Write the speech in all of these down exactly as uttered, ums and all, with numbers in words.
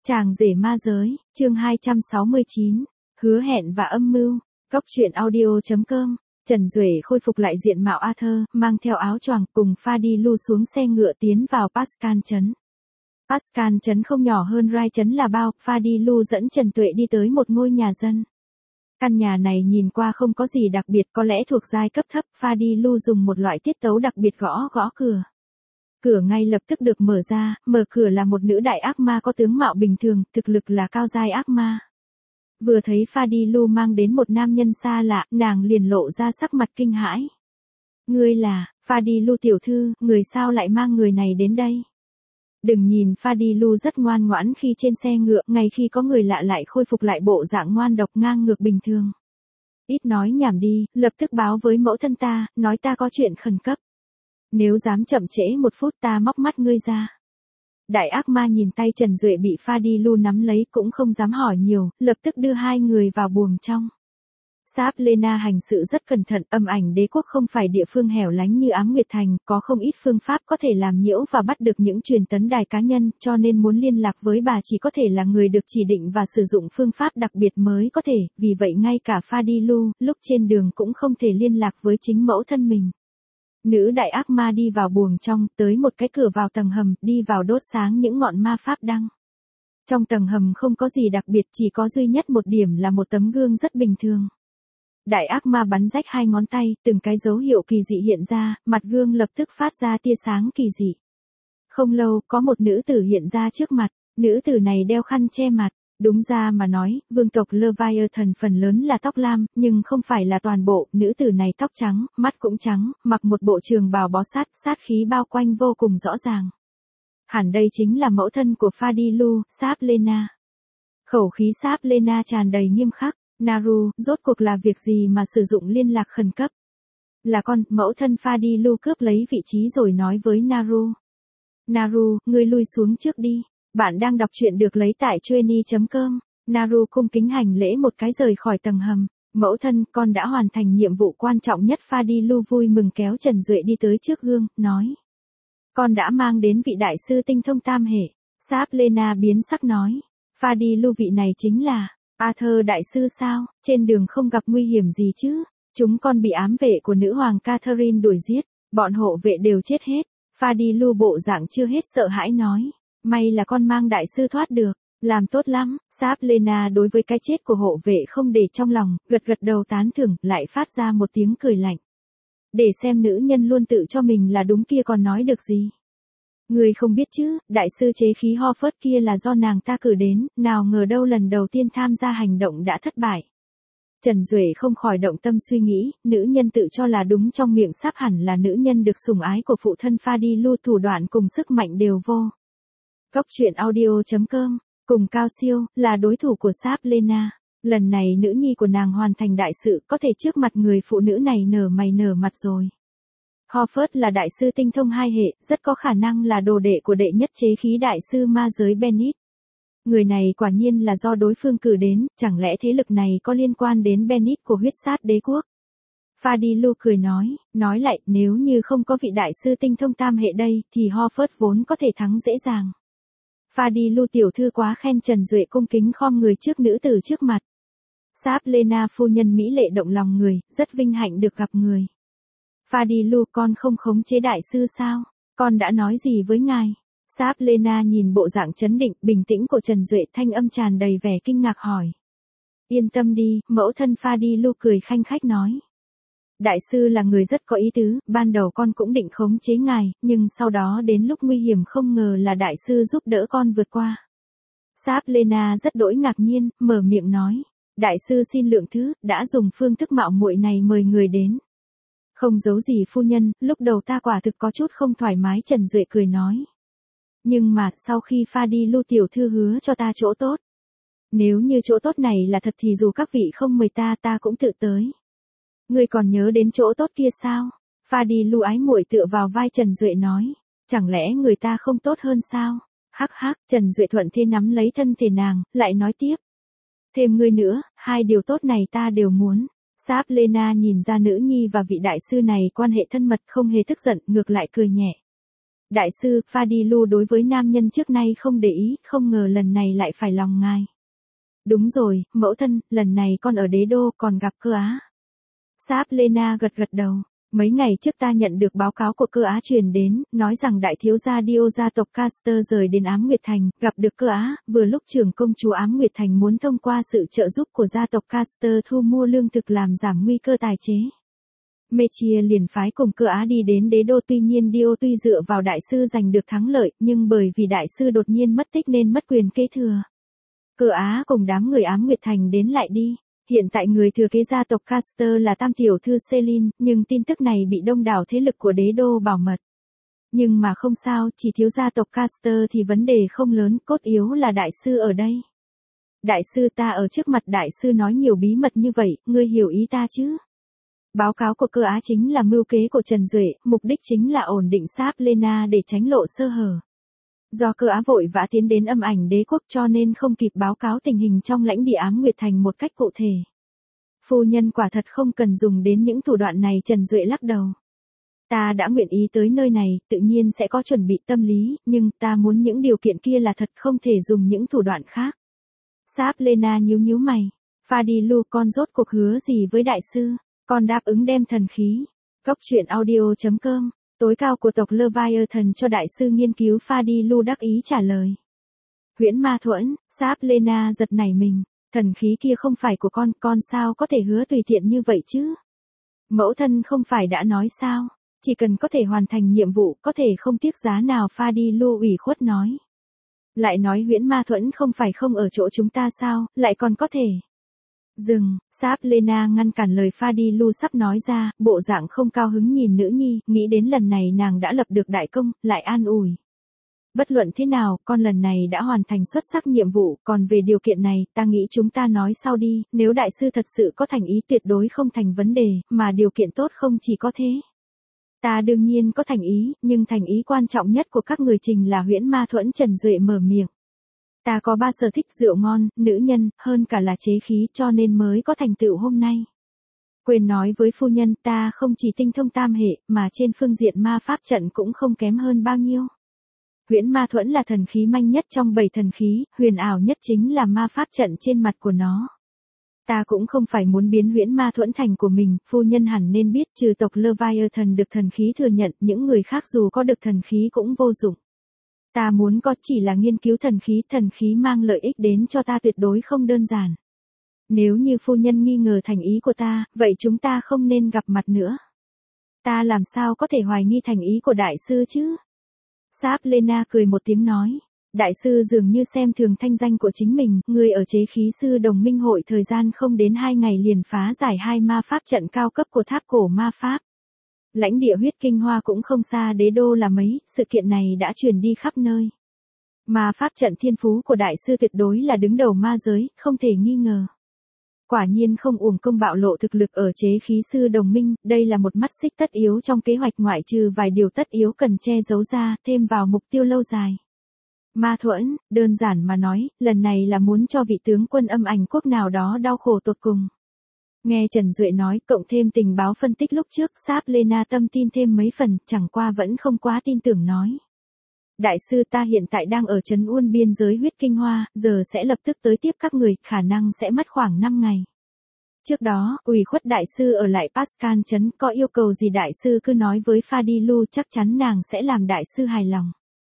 Chàng rể ma giới, chương hai trăm sáu mươi chín, hứa hẹn và âm mưu, Cóc truyện audio.com, Trần Duệ khôi phục lại diện mạo Arthur, mang theo áo choàng cùng Fadilu xuống xe ngựa tiến vào Pascal trấn. Pascal trấn không nhỏ hơn Rai trấn là bao, Fadilu dẫn Trần Tuệ đi tới một ngôi nhà dân. Căn nhà này nhìn qua không có gì đặc biệt, có lẽ thuộc giai cấp thấp, Fadilu dùng một loại tiết tấu đặc biệt gõ gõ cửa. Cửa ngay lập tức được mở ra, mở cửa là một nữ đại ác ma có tướng mạo bình thường, thực lực là cao giai ác ma. Vừa thấy Fadilu mang đến một nam nhân xa lạ, nàng liền lộ ra sắc mặt kinh hãi. Ngươi là, Fadilu tiểu thư, người sao lại mang người này đến đây? Đừng nhìn Fadilu rất ngoan ngoãn khi trên xe ngựa, ngay khi có người lạ lại khôi phục lại bộ dạng ngoan độc ngang ngược bình thường. Ít nói nhảm đi, lập tức báo với mẫu thân ta, nói ta có chuyện khẩn cấp. Nếu dám chậm trễ một phút ta móc mắt ngươi ra. Đại ác ma nhìn tay Trần Duệ bị Fadilu nắm lấy cũng không dám hỏi nhiều, lập tức đưa hai người vào buồng trong. Sáp Lena hành sự rất cẩn thận, Âm Ảnh Đế quốc không phải địa phương hẻo lánh như Ám Nguyệt Thành, có không ít phương pháp có thể làm nhiễu và bắt được những truyền tấn đài cá nhân, cho nên muốn liên lạc với bà chỉ có thể là người được chỉ định và sử dụng phương pháp đặc biệt mới có thể, vì vậy ngay cả Fadilu, lúc trên đường cũng không thể liên lạc với chính mẫu thân mình. Nữ đại ác ma đi vào buồng trong, tới một cái cửa vào tầng hầm, đi vào đốt sáng những ngọn ma pháp đăng. Trong tầng hầm không có gì đặc biệt, chỉ có duy nhất một điểm là một tấm gương rất bình thường. Đại ác ma bắn rách hai ngón tay, từng cái dấu hiệu kỳ dị hiện ra, mặt gương lập tức phát ra tia sáng kỳ dị. Không lâu, có một nữ tử hiện ra trước mặt, nữ tử này đeo khăn che mặt. Đúng ra mà nói, vương tộc Leviathan phần lớn là tóc lam, nhưng không phải là toàn bộ, nữ tử này tóc trắng, mắt cũng trắng, mặc một bộ trường bào bó sát, sát khí bao quanh vô cùng rõ ràng. Hẳn đây chính là mẫu thân của Fadilu, Sáp Lena. Khẩu khí Sáp Lena tràn đầy nghiêm khắc, Naru, rốt cuộc là việc gì mà sử dụng liên lạc khẩn cấp? Là con, mẫu thân Fadilu cướp lấy vị trí rồi nói với Naru. Naru, ngươi lui xuống trước đi. Bạn đang đọc truyện được lấy tại Chueny chấm com. Naru cung kính hành lễ một cái rời khỏi tầng hầm. Mẫu thân, con đã hoàn thành nhiệm vụ quan trọng nhất. Fadilu vui mừng kéo Trần Duệ đi tới trước gương, nói. Con đã mang đến vị đại sư tinh thông tam hệ. Sáp Lena biến sắc nói. Fadilu vị này chính là Arthur đại sư sao? Trên đường không gặp nguy hiểm gì chứ? Chúng con bị ám vệ của nữ hoàng Catherine đuổi giết. Bọn hộ vệ đều chết hết. Fadilu bộ dạng chưa hết sợ hãi nói. May là con mang đại sư thoát được, làm tốt lắm. Sáp Lena đối với cái chết của hộ vệ không để trong lòng, gật gật đầu tán thưởng, lại phát ra một tiếng cười lạnh. Để xem nữ nhân luôn tự cho mình là đúng kia còn nói được gì. Người không biết chứ, đại sư chế khí ho phớt kia là do nàng ta cử đến, nào ngờ đâu lần đầu tiên tham gia hành động đã thất bại. Trần Duệ không khỏi động tâm suy nghĩ, nữ nhân tự cho là đúng trong miệng Sáp hẳn là nữ nhân được sủng ái của phụ thân Fadilu, thủ đoạn cùng sức mạnh đều vô. Cóc truyện audio.com, cùng Cao Siêu, là đối thủ của Sáp Lena. Lần này nữ nhi của nàng hoàn thành đại sự, có thể trước mặt người phụ nữ này nở mày nở mặt rồi. Hofford là đại sư tinh thông hai hệ, rất có khả năng là đồ đệ của đệ nhất chế khí đại sư ma giới Bennett. Người này quả nhiên là do đối phương cử đến, chẳng lẽ thế lực này có liên quan đến Bennett của huyết sát đế quốc? Fadilu cười nói, nói lại, nếu như không có vị đại sư tinh thông tam hệ đây, thì Hofford vốn có thể thắng dễ dàng. Fadilu tiểu thư quá khen. Trần Duệ cung kính khom người trước nữ tử trước mặt. Sáp Lena phu nhân mỹ lệ động lòng người, rất vinh hạnh được gặp người. Fadilu, con không khống chế đại sư sao? Con đã nói gì với ngài? Sáp Lena nhìn bộ dạng trấn định, bình tĩnh của Trần Duệ, thanh âm tràn đầy vẻ kinh ngạc hỏi. Yên tâm đi, mẫu thân. Fadilu cười khanh khách nói. Đại sư là người rất có ý tứ, ban đầu con cũng định khống chế ngài, nhưng sau đó đến lúc nguy hiểm không ngờ là đại sư giúp đỡ con vượt qua. Sáp Lena rất đỗi ngạc nhiên, mở miệng nói. Đại sư xin lượng thứ, đã dùng phương thức mạo muội này mời người đến. Không giấu gì phu nhân, lúc đầu ta quả thực có chút không thoải mái. Trần Duệ cười nói. Nhưng mà, sau khi Fadilu tiểu thư hứa cho ta chỗ tốt. Nếu như chỗ tốt này là thật thì dù các vị không mời ta ta cũng tự tới. Ngươi còn nhớ đến chỗ tốt kia sao? Fadilu ái muội tựa vào vai Trần Duệ nói. Chẳng lẽ người ta không tốt hơn sao? Hắc hắc, Trần Duệ thuận thế nắm lấy thân thể nàng, lại nói tiếp. Thêm ngươi nữa, hai điều tốt này ta đều muốn. Sáp Lena nhìn ra nữ nhi và vị đại sư này quan hệ thân mật, không hề tức giận, ngược lại cười nhẹ. Đại sư, Fadilu đối với nam nhân trước nay không để ý, không ngờ lần này lại phải lòng ngài. Đúng rồi, mẫu thân, lần này con ở đế đô còn gặp Cơ Á. Sáp Lena gật gật đầu. Mấy ngày trước ta nhận được báo cáo của Cơ Á truyền đến, nói rằng đại thiếu gia Dio gia tộc Caster rời đến Ám Nguyệt Thành, gặp được Cơ Á, vừa lúc trưởng công chúa Ám Nguyệt Thành muốn thông qua sự trợ giúp của gia tộc Caster thu mua lương thực làm giảm nguy cơ tài chế. Mechia liền phái cùng Cơ Á đi đến đế đô, tuy nhiên Dio tuy dựa vào đại sư giành được thắng lợi, nhưng bởi vì đại sư đột nhiên mất tích nên mất quyền kế thừa. Cơ Á cùng đám người Ám Nguyệt Thành đến lại đi. Hiện tại người thừa kế gia tộc Caster là tam tiểu thư Celine, nhưng tin tức này bị đông đảo thế lực của đế đô bảo mật. Nhưng mà không sao, chỉ thiếu gia tộc Caster thì vấn đề không lớn, cốt yếu là đại sư ở đây. Đại sư, ta ở trước mặt đại sư nói nhiều bí mật như vậy, ngươi hiểu ý ta chứ? Báo cáo của Cơ Á chính là mưu kế của Trần Duệ, mục đích chính là ổn định Sáp Lena để tránh lộ sơ hở. Do Cơ Á vội vã tiến đến Âm Ảnh Đế quốc cho nên không kịp báo cáo tình hình trong lãnh địa Ám Nguyệt Thành một cách cụ thể. Phu nhân quả thật không cần dùng đến những thủ đoạn này, Trần Duệ lắc đầu. Ta đã nguyện ý tới nơi này, tự nhiên sẽ có chuẩn bị tâm lý, nhưng ta muốn những điều kiện kia là thật, không thể dùng những thủ đoạn khác. Sáp Lena nhíu nhíu mày. Fadilu, con rốt cuộc hứa gì với đại sư? Con đáp ứng đem thần khí. Góc truyện audio chấm com. Tối cao của tộc Leviathan cho đại sư nghiên cứu, Fadilu đắc ý trả lời. Huyễn ma thuẫn, Sáp Lena giật nảy mình. Thần khí kia không phải của con, con sao có thể hứa tùy tiện như vậy chứ? Mẫu thân không phải đã nói sao? Chỉ cần có thể hoàn thành nhiệm vụ, có thể không tiếc giá nào, Fadilu ủy khuất nói. Lại nói huyễn ma thuẫn không phải không ở chỗ chúng ta sao, lại còn có thể. Dừng, Sáp Lena ngăn cản lời Fadilu sắp nói ra, bộ dạng không cao hứng nhìn nữ nhi, nghĩ đến lần này nàng đã lập được đại công, lại an ủi. Bất luận thế nào, con lần này đã hoàn thành xuất sắc nhiệm vụ, còn về điều kiện này, ta nghĩ chúng ta nói sau đi, nếu đại sư thật sự có thành ý tuyệt đối không thành vấn đề, mà điều kiện tốt không chỉ có thế. Ta đương nhiên có thành ý, nhưng thành ý quan trọng nhất của các người trình là huyễn ma thuẫn. Trần Duệ mở miệng. Ta có ba sở thích: rượu ngon, nữ nhân, hơn cả là chế khí, cho nên mới có thành tựu hôm nay. Quên nói với phu nhân, ta không chỉ tinh thông tam hệ, mà trên phương diện ma pháp trận cũng không kém hơn bao nhiêu. Huyễn ma thuẫn là thần khí manh nhất trong bảy thần khí, huyền ảo nhất chính là ma pháp trận trên mặt của nó. Ta cũng không phải muốn biến huyễn ma thuẫn thành của mình, phu nhân hẳn nên biết, trừ tộc Leviathan được thần khí thừa nhận, những người khác dù có được thần khí cũng vô dụng. Ta muốn có chỉ là nghiên cứu thần khí, thần khí mang lợi ích đến cho ta tuyệt đối không đơn giản. Nếu như phu nhân nghi ngờ thành ý của ta, vậy chúng ta không nên gặp mặt nữa. Ta làm sao có thể hoài nghi thành ý của đại sư chứ? Sáp Lena cười một tiếng nói. Đại sư dường như xem thường thanh danh của chính mình, người ở chế khí sư đồng minh hội thời gian không đến hai ngày liền phá giải hai ma pháp trận cao cấp của tháp cổ ma pháp. Lãnh địa huyết kinh hoa cũng không xa đế đô là mấy, sự kiện này đã truyền đi khắp nơi. Ma pháp trận thiên phú của đại sư tuyệt đối là đứng đầu ma giới, không thể nghi ngờ. Quả nhiên không uổng công bạo lộ thực lực ở chế khí sư đồng minh, đây là một mắt xích tất yếu trong kế hoạch, ngoại trừ vài điều tất yếu cần che giấu ra, thêm vào mục tiêu lâu dài. Ma thuẫn, đơn giản mà nói, lần này là muốn cho vị tướng quân Âm Ảnh quốc nào đó đau khổ tột cùng. Nghe Trần Duệ nói, cộng thêm tình báo phân tích lúc trước, Sáp Lena tâm tin thêm mấy phần, chẳng qua vẫn không quá tin tưởng nói. Đại sư, ta hiện tại đang ở trấn Uôn biên giới huyết kinh hoa, giờ sẽ lập tức tới tiếp các người, khả năng sẽ mất khoảng năm ngày. Trước đó, ủy khuất đại sư ở lại Pascal trấn, có yêu cầu gì đại sư cứ nói với Fadilu, chắc chắn nàng sẽ làm đại sư hài lòng.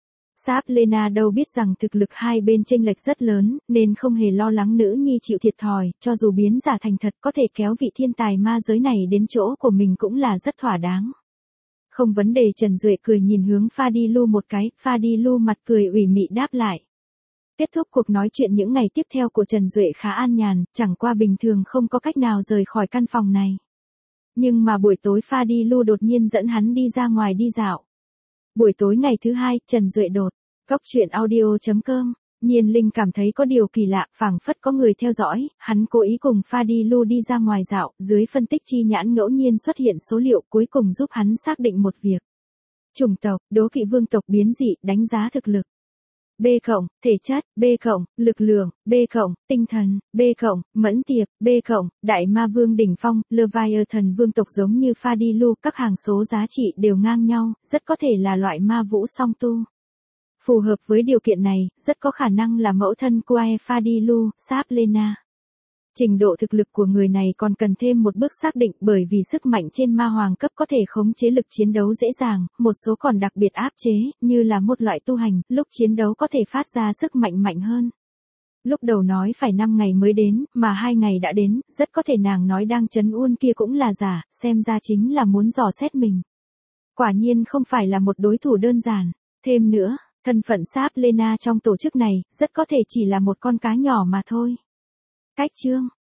Sáp Lena đâu biết rằng thực lực hai bên chênh lệch rất lớn, nên không hề lo lắng nữ nhi chịu thiệt thòi, cho dù biến giả thành thật có thể kéo vị thiên tài ma giới này đến chỗ của mình cũng là rất thỏa đáng. Không vấn đề. Trần Duệ cười nhìn hướng Fadilu một cái, Fadilu mặt cười ủy mị đáp lại. Kết thúc cuộc nói chuyện, những ngày tiếp theo của Trần Duệ khá an nhàn, chẳng qua bình thường không có cách nào rời khỏi căn phòng này. Nhưng mà buổi tối Fadilu đột nhiên dẫn hắn đi ra ngoài đi dạo. Buổi tối ngày thứ hai, Trần Duệ đột. Góc truyện audio chấm com. Nhiên Linh cảm thấy có điều kỳ lạ, phảng phất có người theo dõi, hắn cố ý cùng Fadilu đi ra ngoài dạo, dưới phân tích chi nhãn ngẫu nhiên xuất hiện số liệu, cuối cùng giúp hắn xác định một việc. Chủng tộc, đố kỵ vương tộc biến dị, đánh giá thực lực. B cộng, thể chất, B cộng, lực lượng, B cộng, tinh thần, B cộng, mẫn tiệp, B cộng, đại ma vương đỉnh phong, Leviathan vương tộc giống như Fadilu, các hàng số giá trị đều ngang nhau, rất có thể là loại ma vũ song tu. Phù hợp với điều kiện này, rất có khả năng là mẫu thân của Fadilu, Sablena. Trình độ thực lực của người này còn cần thêm một bước xác định bởi vì sức mạnh trên ma hoàng cấp có thể khống chế lực chiến đấu dễ dàng, một số còn đặc biệt áp chế, như là một loại tu hành, lúc chiến đấu có thể phát ra sức mạnh mạnh hơn. Lúc đầu nói phải năm ngày mới đến, mà hai ngày đã đến, rất có thể nàng nói đang trấn uôn kia cũng là giả, xem ra chính là muốn dò xét mình. Quả nhiên không phải là một đối thủ đơn giản. Thêm nữa, thân phận Sablena trong tổ chức này, rất có thể chỉ là một con cá nhỏ mà thôi. Cách chương